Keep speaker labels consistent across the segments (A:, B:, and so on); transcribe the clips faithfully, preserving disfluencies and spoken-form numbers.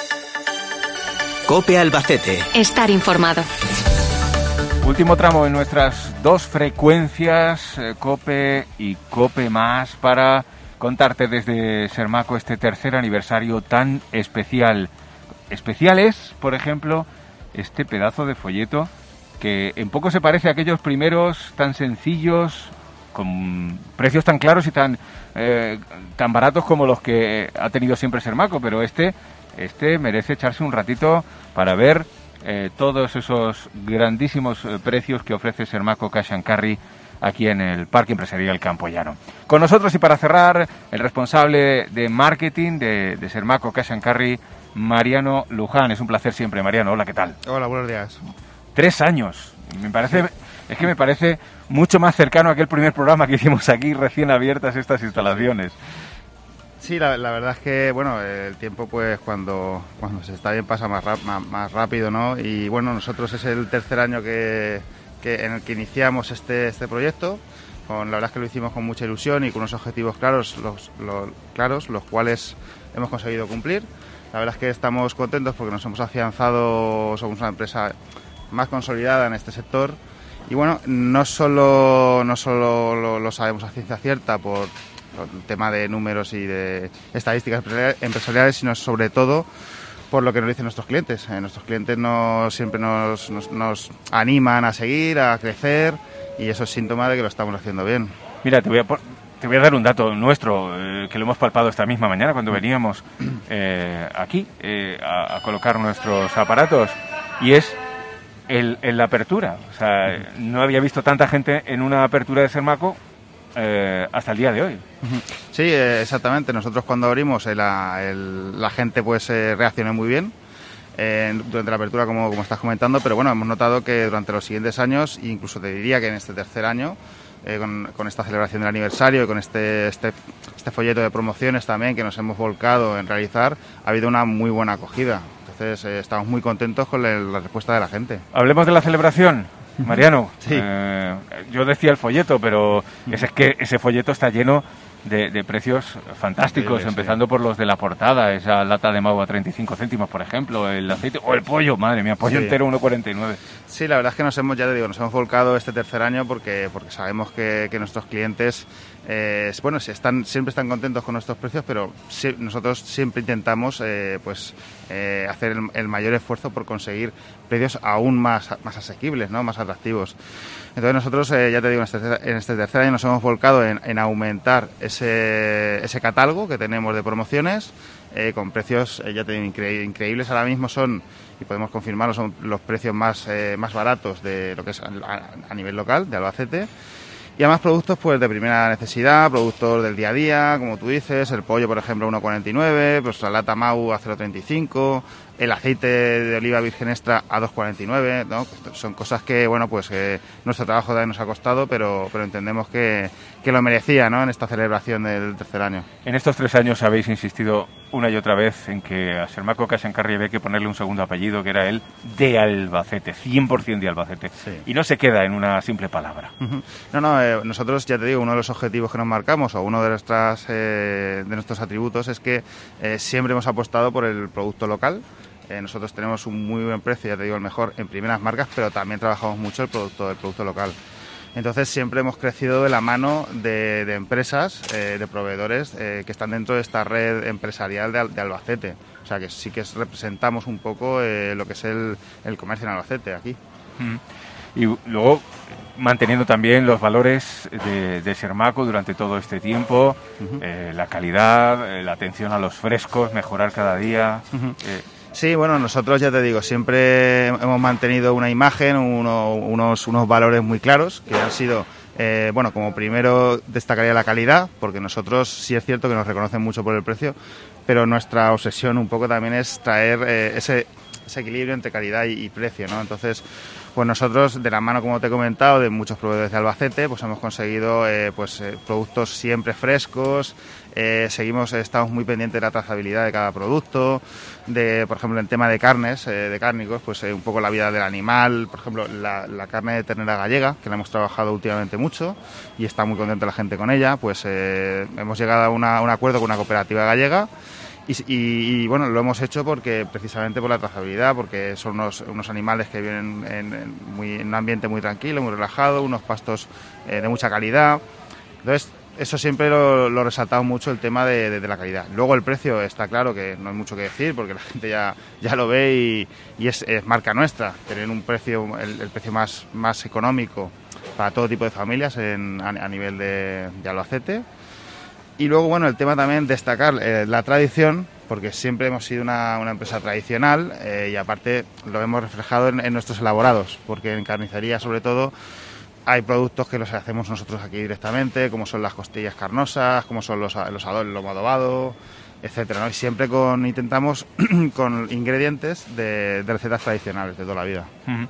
A: COPE Albacete.
B: Estar informado.
C: Último tramo en nuestras dos frecuencias, eh, COPE y COPE Más, para contarte desde Sermaco este tercer aniversario tan especial. Especial es, por ejemplo, este pedazo de folleto que en poco se parece a aquellos primeros tan sencillos, con precios tan claros y tan eh, tan baratos como los que ha tenido siempre Sermaco, pero este este merece echarse un ratito para ver eh, todos esos grandísimos eh, precios que ofrece Sermaco Cash and Carry aquí en el Parque Empresarial Campoyano. Con nosotros, y para cerrar, el responsable de marketing de, de Sermaco Cash and Carry, Mariano Luján. Es un placer siempre, Mariano. Hola, ¿qué tal?
D: Hola, buenos días.
C: Tres años. Me parece, es que me parece mucho más cercano a aquel primer programa que hicimos aquí, recién abiertas estas instalaciones.
D: Sí, la, la verdad es que, bueno, el tiempo, pues, cuando, cuando se está bien pasa más, rap, más, más rápido, ¿no? Y, bueno, nosotros es el tercer año que, que en el que iniciamos este, este proyecto. Con, la verdad es que lo hicimos con mucha ilusión y con unos objetivos claros, los, los, claros, los cuales hemos conseguido cumplir. La verdad es que estamos contentos porque nos hemos afianzado, somos una empresa más consolidada en este sector. Y, bueno, no solo, no solo lo, lo sabemos a ciencia cierta por el tema de números y de estadísticas empresariales, sino sobre todo por lo que nos dicen nuestros clientes. Eh, nuestros clientes nos, siempre nos, nos, nos animan a seguir, a crecer, y eso es síntoma de que lo estamos haciendo bien.
C: Mira, te voy a, te voy a dar un dato nuestro, eh, que lo hemos palpado esta misma mañana cuando veníamos eh, aquí eh, a, a colocar nuestros aparatos, y es el, el la apertura. O sea, no había visto tanta gente en una apertura de Sermaco Eh, hasta el día de hoy.
D: Sí, eh, exactamente. Nosotros cuando abrimos el, el, la gente pues eh, reaccionó muy bien eh, durante la apertura, como, como estás comentando, pero bueno, hemos notado que durante los siguientes años, incluso te diría que en este tercer año, eh, con, con esta celebración del aniversario y con este, este, este folleto de promociones también que nos hemos volcado en realizar, ha habido una muy buena acogida. Entonces eh, estamos muy contentos con la, la respuesta de la gente.
C: Hablemos de la celebración. Mariano,
D: sí.
C: eh, yo decía el folleto, pero es, es que ese folleto está lleno de, de precios fantásticos, sí, empezando sí. por los de la portada, esa lata de Mau a treinta y cinco céntimos, por ejemplo, el aceite o el pollo, madre mía, pollo sí. entero uno cuarenta y nueve.
D: Sí, la verdad es que nos hemos, ya te digo, nos hemos volcado este tercer año porque, porque sabemos que, que nuestros clientes eh, bueno, están, siempre están contentos con nuestros precios, pero sí, nosotros siempre intentamos eh, pues eh, hacer el, el mayor esfuerzo por conseguir precios aún más, más asequibles, ¿no? Más atractivos. Entonces nosotros, eh, ya te digo, en este, en este tercer año nos hemos volcado en, en aumentar ese, ese catálogo que tenemos de promociones eh, con precios, eh, ya te digo, incre- increíbles. Ahora mismo son, y podemos confirmarlo, son los precios más, eh, más baratos de lo que es a, a nivel local, de Albacete. Y además productos pues de primera necesidad, productos del día a día, como tú dices, el pollo, por ejemplo, a uno cuarenta y nueve, pues la lata Mau a cero treinta y cinco, el aceite de oliva virgen extra a dos cuarenta y nueve, ¿no? Son cosas que, bueno, pues eh, nuestro trabajo también nos ha costado, pero, pero entendemos que, que lo merecía, ¿no? En esta celebración del tercer año.
C: En estos tres años habéis insistido una y otra vez en que a Sermaco Cash and Carry había que ponerle un segundo apellido, que era el de Albacete, cien por ciento de Albacete. Sí. Y no se queda en una simple palabra.
D: Uh-huh. No, no, eh, nosotros, ya te digo, uno de los objetivos que nos marcamos, o uno de, nuestras, eh, de nuestros atributos, es que eh, siempre hemos apostado por el producto local. Eh, nosotros tenemos un muy buen precio, ya te digo, el mejor en primeras marcas, pero también trabajamos mucho el producto, el producto local. Entonces siempre hemos crecido de la mano de, de empresas, eh, de proveedores eh, que están dentro de esta red empresarial de, de Albacete. O sea que sí que representamos un poco eh, lo que es el, el comercio en Albacete aquí.
C: Mm. Y luego manteniendo también los valores de, de Sermaco durante todo este tiempo, uh-huh. eh, la calidad, eh, la atención a los frescos, mejorar cada día.
D: Uh-huh.
C: eh,
D: Sí, bueno, nosotros, ya te digo, siempre hemos mantenido una imagen, uno, unos, unos valores muy claros, que han sido, eh, bueno, como primero destacaría la calidad, porque nosotros sí es cierto que nos reconocen mucho por el precio, pero nuestra obsesión un poco también es traer eh, ese, ese equilibrio entre calidad y, y precio, ¿no? Entonces, pues nosotros, de la mano, como te he comentado, de muchos proveedores de Albacete, pues hemos conseguido eh, pues eh, productos siempre frescos. Eh, seguimos, estamos muy pendientes de la trazabilidad de cada producto, de, por ejemplo, en tema de carnes, eh, de cárnicos, pues eh, un poco la vida del animal, por ejemplo, la, la carne de ternera gallega, que la hemos trabajado últimamente mucho y está muy contenta la gente con ella, pues eh, hemos llegado a, una, a un acuerdo con una cooperativa gallega Y, y, y bueno, lo hemos hecho porque precisamente por la trazabilidad, porque son unos, unos animales que viven en, en, muy, en un ambiente muy tranquilo, muy relajado, unos pastos eh, de mucha calidad. Entonces, eso siempre lo, lo he resaltado mucho, el tema de, de, de la calidad. Luego el precio está claro que no hay mucho que decir, porque la gente ya, ya lo ve y, y es, es marca nuestra, tener un precio, el, el precio más, más económico para todo tipo de familias en, a, a nivel de, de Albacete. Y luego, bueno, el tema también destacar eh, la tradición, porque siempre hemos sido una, una empresa tradicional eh, y aparte lo hemos reflejado en, en nuestros elaborados, porque en carnicería sobre todo hay productos que los hacemos nosotros aquí directamente, como son las costillas carnosas, como son los, los adobos, el lomo adobado, etcétera, ¿no? Y siempre con intentamos con ingredientes de, de recetas tradicionales de toda la vida.
C: Uh-huh.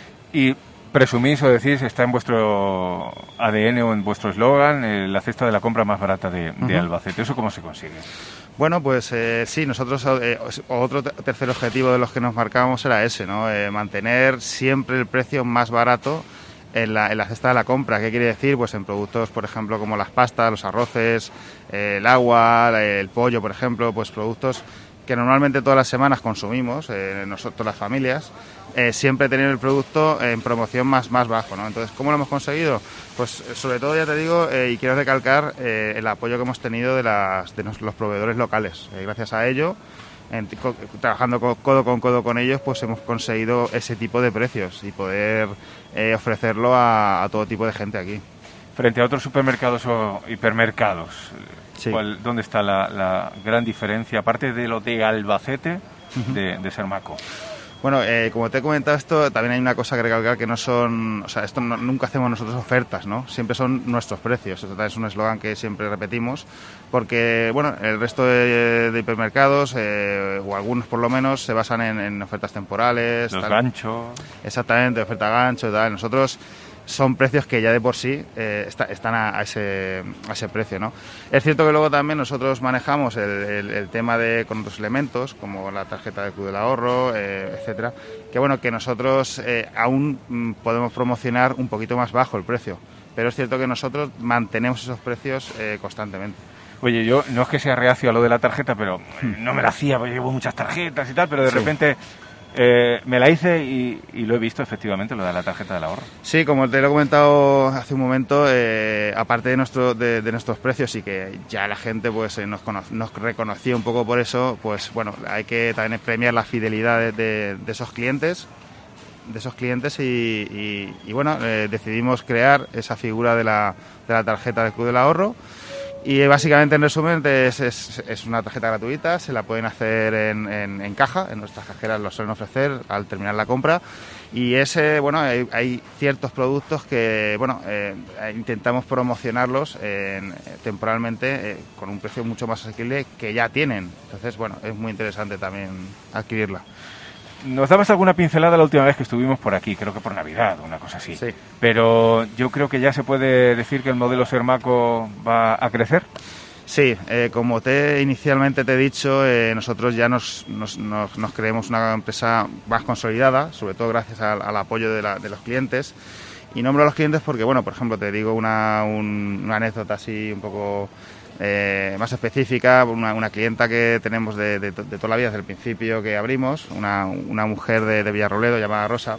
C: Y presumís o decís, está en vuestro A D N o en vuestro eslogan, eh, la cesta de la compra más barata de, de uh-huh. Albacete. ¿Eso cómo se consigue?
D: Bueno, pues eh, sí, nosotros eh, otro tercer objetivo de los que nos marcábamos era ese, ¿no? Eh, mantener siempre el precio más barato en la, en la cesta de la compra. ¿Qué quiere decir? Pues en productos, por ejemplo, como las pastas, los arroces, eh, el agua, el pollo, por ejemplo, pues productos que normalmente todas las semanas consumimos, eh, nosotros las familias, eh, siempre tener el producto en promoción más, más bajo, ¿no? Entonces, ¿cómo lo hemos conseguido? Pues sobre todo, ya te digo, eh, y quiero recalcar eh, el apoyo que hemos tenido de, las, de los proveedores locales. Eh, gracias a ello, en, co, trabajando codo con codo con ellos, pues hemos conseguido ese tipo de precios y poder eh, ofrecerlo a, a todo tipo de gente aquí.
C: Frente a otros supermercados o hipermercados, sí. ¿Cuál, ¿dónde está la, la gran diferencia, aparte de lo de Albacete, uh-huh. de, de Sermaco?
D: Bueno, eh, como te he comentado esto, también hay una cosa que recalcar, que no son, o sea, esto no, nunca hacemos nosotros ofertas, ¿no? Siempre son nuestros precios. Esto es un eslogan que siempre repetimos, porque, bueno, el resto de, de hipermercados, eh, o algunos por lo menos, se basan en, en ofertas temporales.
C: Los
D: tal.
C: ganchos.
D: Exactamente, oferta gancho y tal. Nosotros son precios que ya de por sí eh, está, están a, a, ese, a ese precio, ¿no? Es cierto que luego también nosotros manejamos el, el, el tema de con otros elementos, como la tarjeta de Club del Ahorro, eh, etcétera, que bueno, que nosotros eh, aún mm, podemos promocionar un poquito más bajo el precio, pero es cierto que nosotros mantenemos esos precios eh, constantemente.
C: Oye, yo no es que sea reacio a lo de la tarjeta, pero no me la hacía, porque llevo muchas tarjetas y tal, pero de sí. repente... Eh, me la hice y, y lo he visto efectivamente, lo de la tarjeta del ahorro.
D: Sí, como te lo he comentado hace un momento, eh, aparte de, nuestro, de, de nuestros precios y que ya la gente pues eh, nos, cono- nos reconocía un poco por eso, pues bueno, hay que también premiar la fidelidad de, de, de esos clientes, de esos clientes y, y, y bueno, eh, decidimos crear esa figura de la, de la tarjeta del Club del Ahorro. Y básicamente, en resumen, es, es, es una tarjeta gratuita, se la pueden hacer en, en, en caja, en nuestras cajeras lo suelen ofrecer al terminar la compra. Y ese, bueno, hay, hay ciertos productos que, bueno, eh, intentamos promocionarlos en, temporalmente eh, con un precio mucho más asequible que ya tienen. Entonces, bueno, es muy interesante también adquirirla.
C: Nos dabas alguna pincelada la última vez que estuvimos por aquí, creo que por Navidad o una cosa así.
D: Sí.
C: Pero yo creo que ya se puede decir que el modelo Sermaco va a crecer.
D: Sí, eh, como te inicialmente te he dicho, eh, nosotros ya nos, nos, nos, nos creemos una empresa más consolidada, sobre todo gracias al, al apoyo de, la, de los clientes. Y nombro a los clientes porque, bueno, por ejemplo, te digo una, un, una anécdota así un poco... Eh, más específica, una, una clienta que tenemos de, de, de toda la vida, desde el principio que abrimos, una, una mujer de, de Villarrobledo llamada Rosa,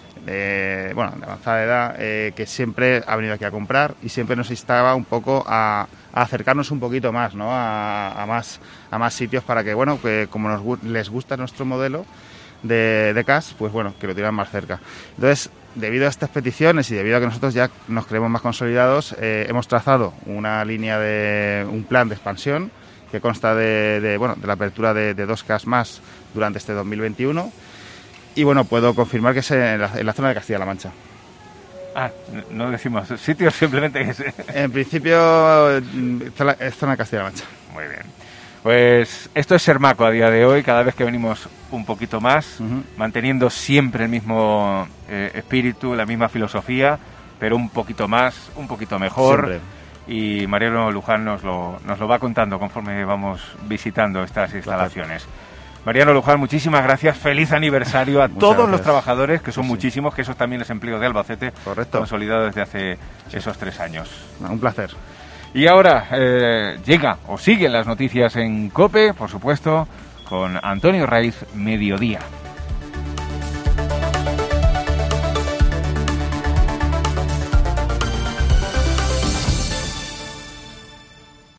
D: de, bueno, de avanzada edad, eh, que siempre ha venido aquí a comprar y siempre nos instaba un poco a, a acercarnos un poquito más, ¿no? A, a más a más sitios para que, bueno, que como nos les gusta nuestro modelo de, de cash, pues bueno, que lo tiran más cerca. Entonces, debido a estas peticiones y debido a que nosotros ya nos creemos más consolidados, eh, hemos trazado una línea de un plan de expansión que consta de, de bueno, de la apertura de, de dos cash más durante este dos mil veintiuno y bueno, puedo confirmar que es en la, en la zona de Castilla-La Mancha.
C: Ah, no decimos sitios, simplemente es...
D: En principio es zona de Castilla-La Mancha.
C: Muy bien. Pues esto es Sermaco a día de hoy, cada vez que venimos un poquito más, uh-huh. manteniendo siempre el mismo eh, espíritu, la misma filosofía, pero un poquito más, un poquito mejor. Siempre. Y Mariano Luján nos lo, nos lo va contando conforme vamos visitando estas instalaciones. Gracias. Mariano Luján, muchísimas gracias, feliz aniversario a Muchas todos gracias. Los trabajadores, que son sí, muchísimos, que eso también es empleo de Albacete,
D: correcto,
C: consolidado desde hace sí. esos tres años.
D: Un placer.
C: Y ahora eh, llega o siguen las noticias en COPE, por supuesto, con Antonio Raiz, Mediodía.